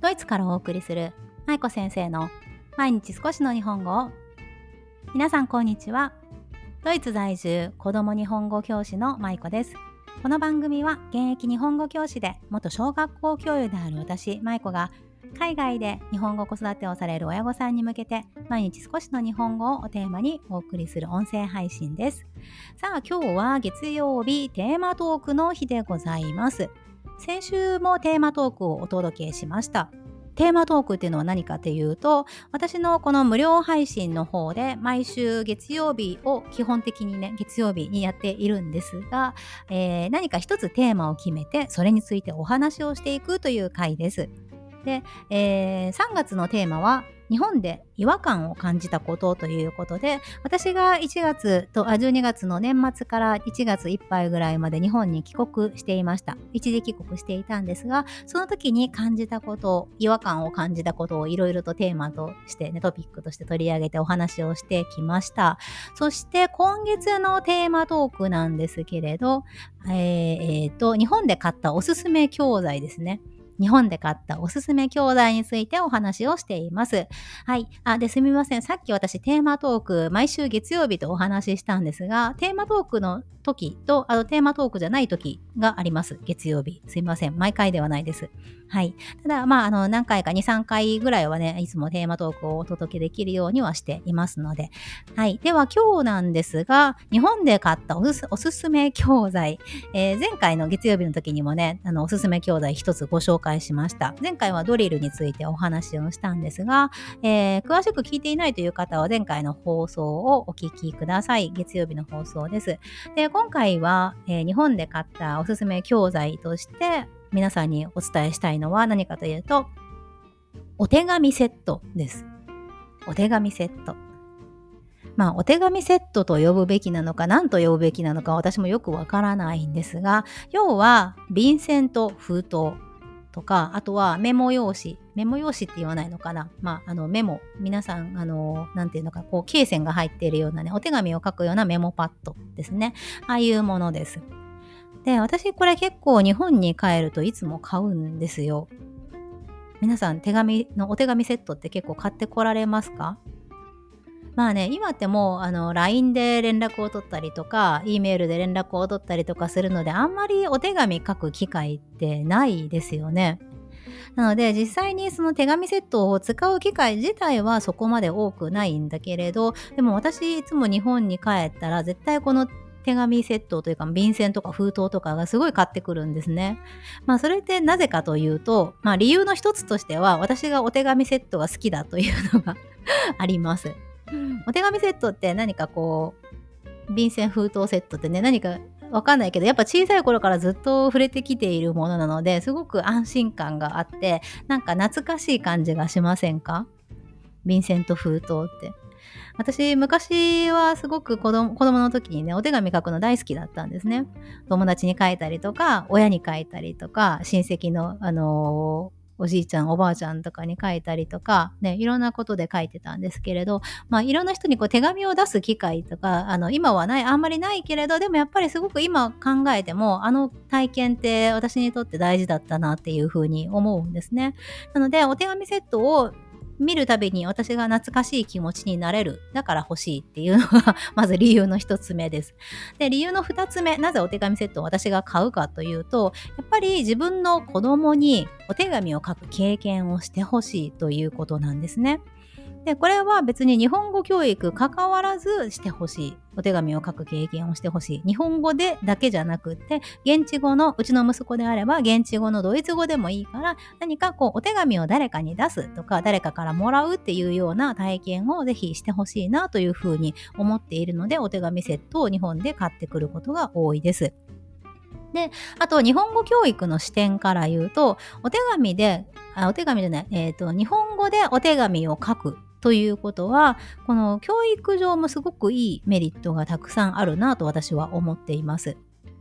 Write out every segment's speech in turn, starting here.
ドイツからお送りする舞子先生の毎日少しの日本語を。皆さんこんにちは。ドイツ在住子ども日本語教師の舞子です。この番組は現役日本語教師で元小学校教諭である私舞子が海外で日本語子育てをされる親御さんに向けて毎日少しの日本語をテーマにお送りする音声配信です。さあ今日は月曜日テーマトークの日でございます。先週もテーマトークをお届けしました。テーマトークっていうのは何かっていうと、私のこの無料配信の方で毎週月曜日を基本的に月曜日にやっているんですが、何か一つテーマを決めてそれについてお話をしていくという回です。で、3月のテーマは日本で違和感を感じたことということで、私が12月の年末から1月いっぱいぐらいまで日本に帰国していました。一時帰国していたんですが、その時に感じたこと、違和感を感じたことをいろいろとテーマとしてトピックとして取り上げてお話をしてきました。そして今月のテーマトークなんですけれど、日本で買ったおすすめ教材ですね。日本で買ったおすすめ教材についてお話をしています。はい。すみません。さっき私テーマトーク、毎週月曜日とお話ししたんですが、テーマトークの時と、テーマトークじゃない時があります。月曜日。すみません。毎回ではないです。はい。ただ、何回か2、3回ぐらいはね、いつもテーマトークをお届けできるようにはしていますので。はい。では今日なんですが、日本で買ったおすすめ教材。前回の月曜日の時にもね、おすすめ教材一つご紹介しました。前回はドリルについてお話をしたんですが、詳しく聞いていないという方は前回の放送をお聞きください。月曜日の放送です。で、今回は、日本で買ったおすすめ教材として皆さんにお伝えしたいのは何かというと、お手紙セットです。お手紙セット。お手紙セットと呼ぶべきなのか何と呼ぶべきなのか私もよくわからないんですが、要は便箋と封筒とか、あとはメモ用紙って言わないのかな、メモ、皆さんなんていうのか、こう罫線が入っているようなね、お手紙を書くようなメモパッドですね。ああいうものです。で、私これ結構日本に帰るといつも買うんですよ。皆さんお手紙セットって結構買ってこられますか？今ってもうLINE で連絡を取ったりとか E メールで連絡を取ったりとかするので、あんまりお手紙書く機会ってないですよね。なので実際にその手紙セットを使う機会自体はそこまで多くないんだけれど、でも私いつも日本に帰ったら絶対この手紙セットというか便箋とか封筒とかがすごい買ってくるんですね。それってなぜかというと、理由の一つとしては私がお手紙セットが好きだというのがあります。お手紙セットって何かこう便箋封筒セットってね、何かわかんないけどやっぱ小さい頃からずっと触れてきているものなので、すごく安心感があってなんか懐かしい感じがしませんか？便箋と封筒って。私昔はすごく子供の時にね、お手紙書くの大好きだったんですね。友達に書いたりとか親に書いたりとか親戚のおじいちゃんおばあちゃんとかに書いたりとかね、いろんなことで書いてたんですけれど、いろんな人にこう手紙を出す機会とか今はあんまりないけれど、でもやっぱりすごく今考えても体験って私にとって大事だったなっていうふうに思うんですね。なのでお手紙セットを見るたびに私が懐かしい気持ちになれる。だから欲しいっていうのがまず理由の一つ目です。で、理由の二つ目、なぜお手紙セットを私が買うかというと、やっぱり自分の子供にお手紙を書く経験をしてほしいということなんですね。で、これは別に日本語教育関わらずしてほしい。お手紙を書く経験をしてほしい。日本語でだけじゃなくって、現地語の、うちの息子であれば現地語のドイツ語でもいいから、何かこうお手紙を誰かに出すとか、誰かからもらうっていうような体験をぜひしてほしいなというふうに思っているので、お手紙セットを日本で買ってくることが多いです。で、あと日本語教育の視点から言うと、日本語でお手紙を書くということは、この教育上もすごくいいメリットがたくさんあるなと私は思っています。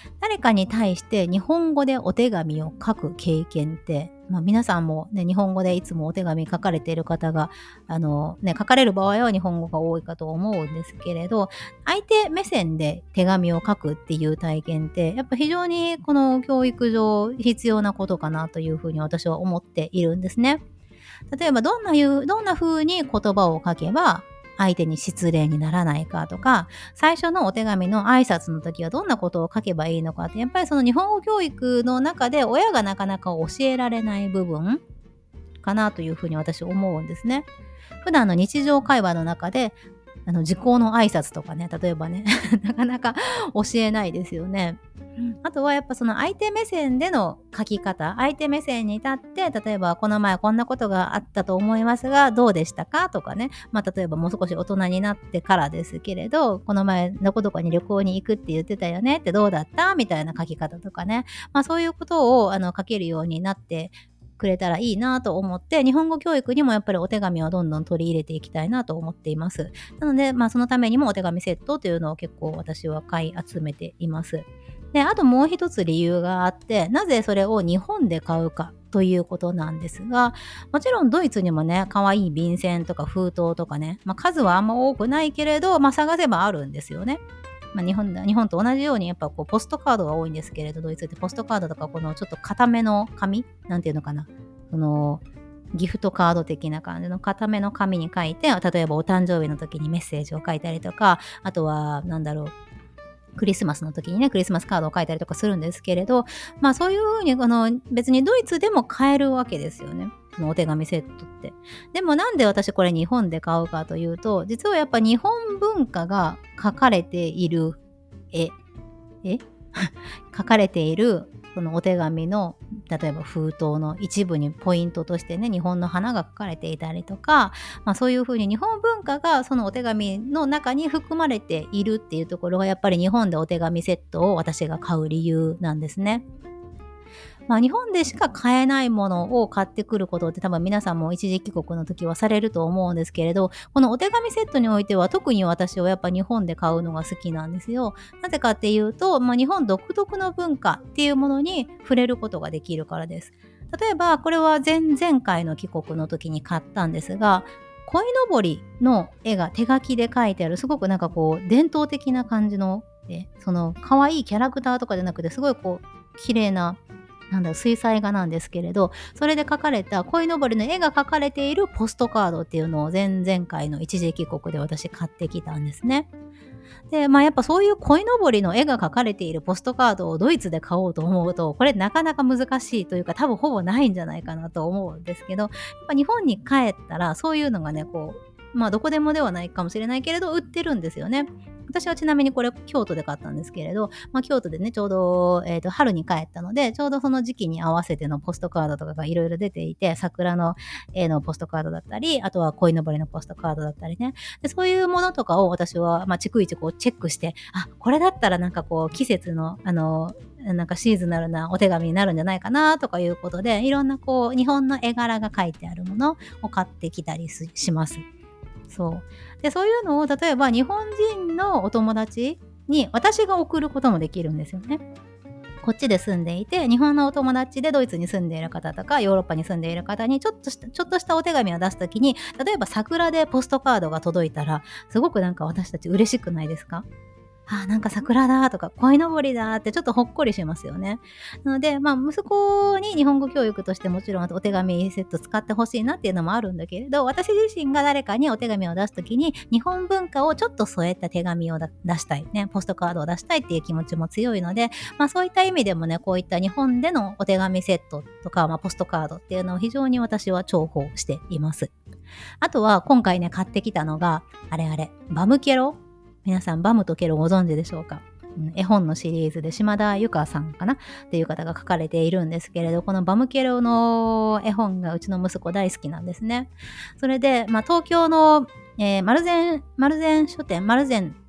誰かに対して日本語でお手紙を書く経験って、皆さんもね、日本語でいつもお手紙書かれている方が、書かれる場合は日本語が多いかと思うんですけれど、相手目線で手紙を書くっていう体験って、やっぱ非常にこの教育上必要なことかなというふうに私は思っているんですね。例えばどんな風に言葉を書けば相手に失礼にならないかとか、最初のお手紙の挨拶の時はどんなことを書けばいいのかって、やっぱりその日本語教育の中で親がなかなか教えられない部分かなというふうに私思うんですね。普段の日常会話の中で時効の挨拶とかね、例えばねなかなか教えないですよね。あとはやっぱその相手目線での書き方、相手目線に立って、例えばこの前こんなことがあったと思いますがどうでしたかとかね、例えばもう少し大人になってからですけれど、この前どこどこに旅行に行くって言ってたよねってどうだったみたいな書き方とかね、そういうことを書けるようになってくれたらいいなと思って、日本語教育にもやっぱりお手紙をどんどん取り入れていきたいなと思っています。なので、そのためにもお手紙セットというのを結構私は買い集めています。で、あともう一つ理由があって、なぜそれを日本で買うかということなんですが、もちろんドイツにもね、可愛い便箋とか封筒とかね、数はあんま多くないけれど、探せばあるんですよね。日本と同じようにやっぱポストカードが多いんですけれど、ドイツってポストカードとかこのちょっと固めの紙なんていうのかな、ギフトカード的な感じの固めの紙に書いて、例えばお誕生日の時にメッセージを書いたりとか、あとはクリスマスの時にね、クリスマスカードを書いたりとかするんですけれど、そういう風に別にドイツでも買えるわけですよね。そのお手紙セットって。でもなんで私これ日本で買うかというと、実はやっぱ日本文化が書かれている絵書かれているそのお手紙の例えば封筒の一部にポイントとしてね、日本の花が書かれていたりとか、そういうふうに日本文化がそのお手紙の中に含まれているっていうところがやっぱり日本でお手紙セットを私が買う理由なんですね。日本でしか買えないものを買ってくることって多分皆さんも一時帰国の時はされると思うんですけれど、このお手紙セットにおいては特に私はやっぱ日本で買うのが好きなんですよ。なぜかっていうと、日本独特の文化っていうものに触れることができるからです。例えばこれは前々回の帰国の時に買ったんですが、鯉のぼりの絵が手書きで描いてある、すごく伝統的な感じのその可愛いキャラクターとかじゃなくて、すごい綺麗な水彩画なんですけれど、それで描かれた鯉のぼりの絵が描かれているポストカードっていうのを前々回の一時帰国で私買ってきたんですね。で、やっぱそういう鯉のぼりの絵が描かれているポストカードをドイツで買おうと思うと、これなかなか難しいというか、多分ほぼないんじゃないかなと思うんですけど、やっぱ日本に帰ったらそういうのがね、どこでもではないかもしれないけれど売ってるんですよね。私はちなみにこれ京都で買ったんですけれど、京都でねちょうど、春に帰ったので、ちょうどその時期に合わせてのポストカードとかがいろいろ出ていて、桜の絵のポストカードだったり、あとは鯉のぼりのポストカードだったりね、でそういうものとかを私は逐一チェックして、これだったら季節のシーズナルなお手紙になるんじゃないかなとかいうことで、いろんな日本の絵柄が書いてあるものを買ってきたりします。そういうのを例えば日本人のお友達に私が送ることもできるんですよね。こっちで住んでいて、日本のお友達でドイツに住んでいる方とかヨーロッパに住んでいる方にちょっとしたお手紙を出すときに、例えば桜でポストカードが届いたらすごく私たち嬉しくないですか？桜だとか鯉のぼりだってちょっとほっこりしますよね。なので、息子に日本語教育としてもちろんお手紙セット使ってほしいなっていうのもあるんだけれど、私自身が誰かにお手紙を出すときに日本文化をちょっと添えた手紙を出したいね、ポストカードを出したいっていう気持ちも強いので、そういった意味でもね、こういった日本でのお手紙セットとか、ポストカードっていうのを非常に私は重宝しています。あとは今回ね買ってきたのがバムケロ。皆さんバムとケロご存知でしょうか？絵本のシリーズで島田由香さんかなっていう方が書かれているんですけれど、このバムケロの絵本がうちの息子大好きなんですね。それで、東京の、丸善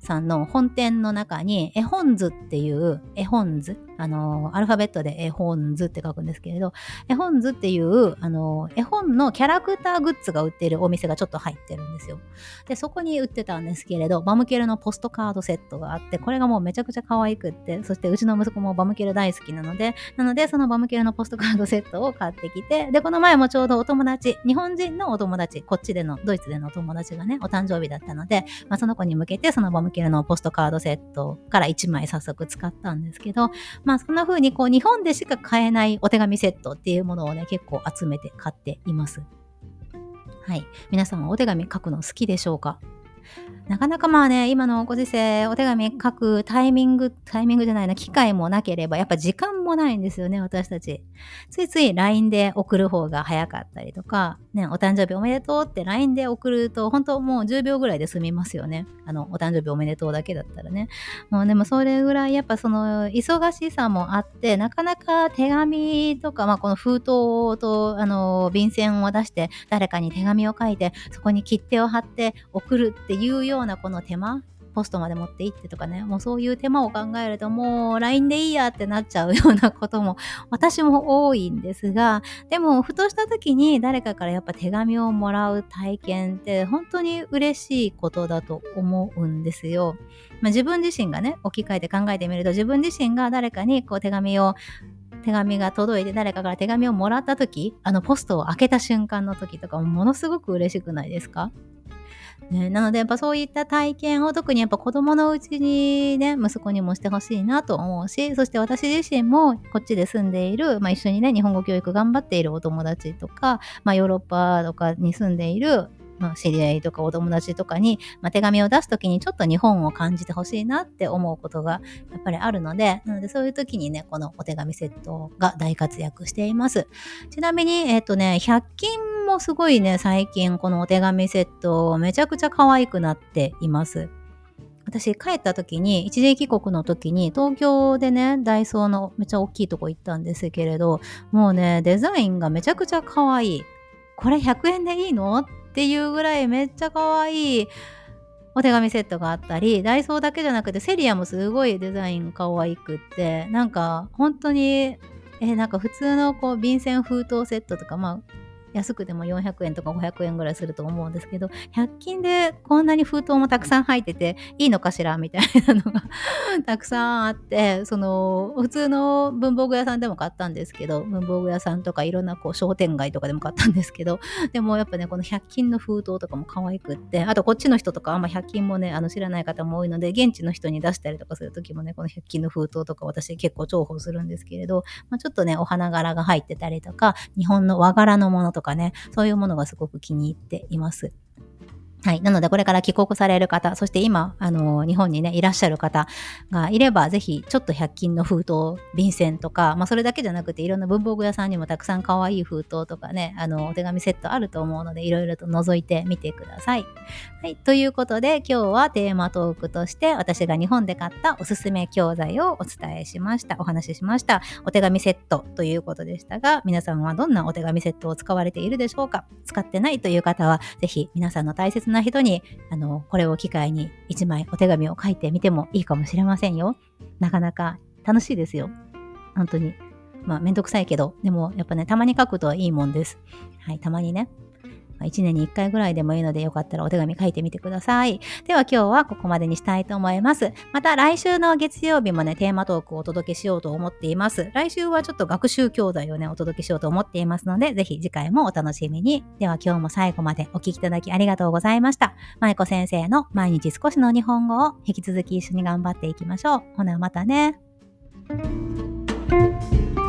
さんの本店の中に絵本図っていう絵本図、アルファベットで絵本図って書くんですけれど、絵本図っていう絵本のキャラクターグッズが売っているお店がちょっと入ってるんですよ。でそこに売ってたんですけれど、バムケルのポストカードセットがあって、これがもうめちゃくちゃ可愛くって、そしてうちの息子もバムケル大好きなのでそのバムケルのポストカードセットを買ってきて、でこの前もちょうどお友達、日本人のお友達、こっちでのドイツでのお友達がねお誕生日だったので、その子に向けてそのバムケルのポストカードセットから1枚早速使ったんですけど、そんな風にこう日本でしか買えないお手紙セットっていうものをね結構集めて買っています。はい、皆さんはお手紙書くの好きでしょうか？なかなか今のご時世お手紙書くタイミングじゃないな、機会もなければやっぱ時間もないんですよね、私たち。ついつい LINE で送る方が早かったりとか、ね、お誕生日おめでとうって LINE で送ると本当もう10秒ぐらいで済みますよね。お誕生日おめでとうだけだったらね。でもそれぐらいやっぱその忙しさもあって、なかなか手紙とか、この封筒と便箋を出して誰かに手紙を書いてそこに切手を貼って送るっていうようなこの手間、ポストまで持って行ってとかね、もうそういう手間を考えるともう LINE でいいやってなっちゃうようなことも私も多いんですが、でもふとした時に誰かからやっぱ手紙をもらう体験って本当に嬉しいことだと思うんですよ。自分自身がね置き換えて考えてみると、自分自身が誰かにこう手紙が届いて誰かから手紙をもらった時、ポストを開けた瞬間の時とかものすごく嬉しくないですか？ね、なのでやっぱそういった体験を特にやっぱ子供のうちにね息子にもしてほしいなと思うし、そして私自身もこっちで住んでいる、一緒にね日本語教育頑張っているお友達とか、ヨーロッパとかに住んでいる知り合いとかお友達とかに、手紙を出すときにちょっと日本を感じてほしいなって思うことがやっぱりあるので、そういう時にねこのお手紙セットが大活躍しています。ちなみに100均もすごいね最近このお手紙セットめちゃくちゃ可愛くなっています。私帰った時に一時帰国の時に東京でねダイソーのめっちゃ大きいとこ行ったんですけれど、もうねデザインがめちゃくちゃ可愛い。これ100円でいいのっていうぐらいめっちゃ可愛いお手紙セットがあったり、ダイソーだけじゃなくてセリアもすごいデザイン可愛くって、本当に普通のこう便箋封筒セットとか安くても400円とか500円ぐらいすると思うんですけど、100均でこんなに封筒もたくさん入ってていいのかしらみたいなのがたくさんあって、普通の文房具屋さんでも買ったんですけど、文房具屋さんとかいろんなこう商店街とかでも買ったんですけど、でもやっぱねこの100均の封筒とかも可愛くって、あとこっちの人とか100均もね知らない方も多いので、現地の人に出したりとかする時もねこの100均の封筒とか私結構重宝するんですけれど、ちょっとねお花柄が入ってたりとか、日本の和柄のものとかね、そういうものがすごく気に入っています。はい。なので、これから帰国される方、そして今、日本にね、いらっしゃる方がいれば、ぜひ、ちょっと100均の封筒、便箋とか、それだけじゃなくて、いろんな文房具屋さんにもたくさん可愛い封筒とかね、お手紙セットあると思うので、いろいろと覗いてみてください。はい。ということで、今日はテーマトークとして、私が日本で買ったおすすめ教材をお伝えしました。お話ししました。お手紙セットということでしたが、皆さんはどんなお手紙セットを使われているでしょうか？使ってないという方は、ぜひ皆さんの大切な人にこれを機会に1枚お手紙を書いてみてもいいかもしれませんよ。なかなか楽しいですよ。本当に。めんどくさいけど、でもやっぱね、たまに書くといいもんです。はい、たまにね。1年に1回ぐらいでもいいので、よかったらお手紙書いてみてください。では今日はここまでにしたいと思います。また来週の月曜日もね、テーマトークをお届けしようと思っています。来週はちょっと学習教材をね、お届けしようと思っていますので、ぜひ次回もお楽しみに。では今日も最後までお聞きいただきありがとうございました。まいこ先生の毎日少しの日本語を引き続き一緒に頑張っていきましょう。ほなまたね。